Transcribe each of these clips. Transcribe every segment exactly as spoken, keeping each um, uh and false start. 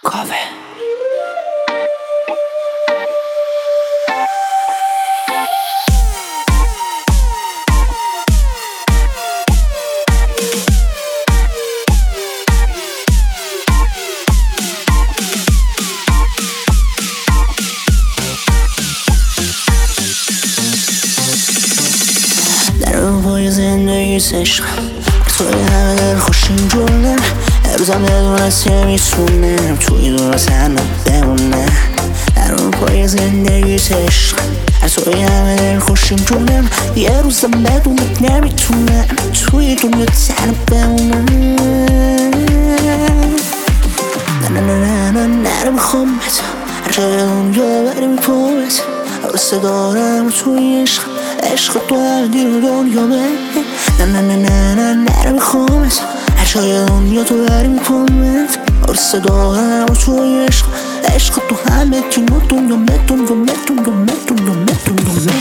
کاوه. در اون پای زندگی عشقم توی همه دل خوشین جونم، امروزم بدونست یه میتونم توی دور سنم بمونم. در اون پای زندگی عشقم توی همه دل خوشین جونم، یه روزم بدونت نمیتونم توی دنیا تنم بمونم. نه نه نه نه نه نمیخوامت، هر جای دنیا بری میپامت، رسه دارم توی عشق عشق تو همه دیر و دنیا بری. نه نه نه نه نه نه نمیخوامت، هر جای دنیا تو بری میپامت، رسه دارم توی عشق عشق تو همه دیر و دنیا متون و متون و متون و متون و متون.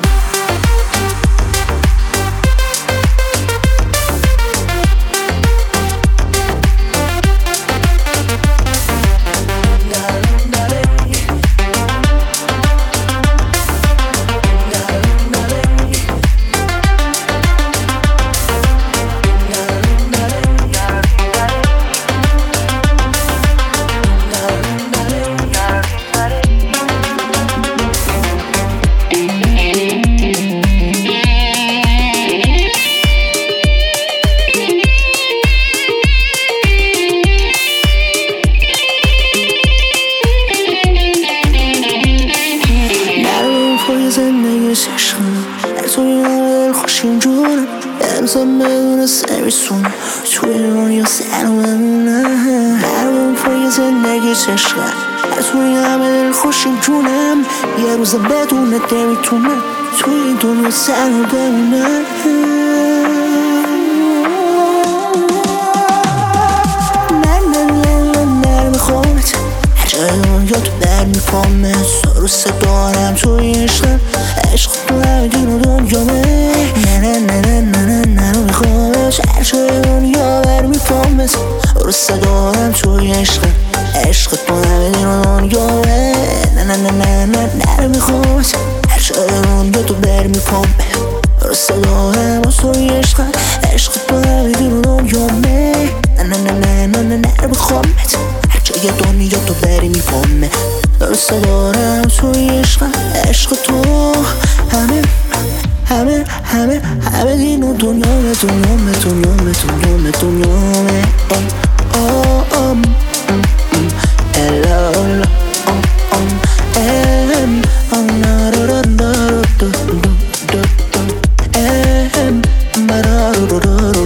زندگی عشقم توی همه دل خوشین جونم، امروزم بدونست نمیتونم توی دنیا سرم بمونم. در اون پای زندگی عشقم توی همه دل خوشین جونم، یه روزم بدونت نمیتونم توی دنیا سرم بمونم. دنیا تو بر میپامه سروسه دارم توی عشقم عشق تو همه دین و دنیا به. نه نه نه نه نه نه نه نمیخوامش، هر جای دنیا بر میپامه سروسه دارم توی عشقم عشق تو همه دین و دنیا به. نه نه نه نه نه نه نمیخوامش، هر جای دنیا تو بر میپامه سروسه دارم توی عشقم عشق تو همه دین و دنیا به. نه نه نه نه نه نه نمیخوامت، جای دنیا تو بری میپامه درسته دارم توی عشقم عشق تو همه همه همه همه دین و دنیا به دنیا به دنیا به دنیا به دنیا به. آه آه الا الا ام ام ام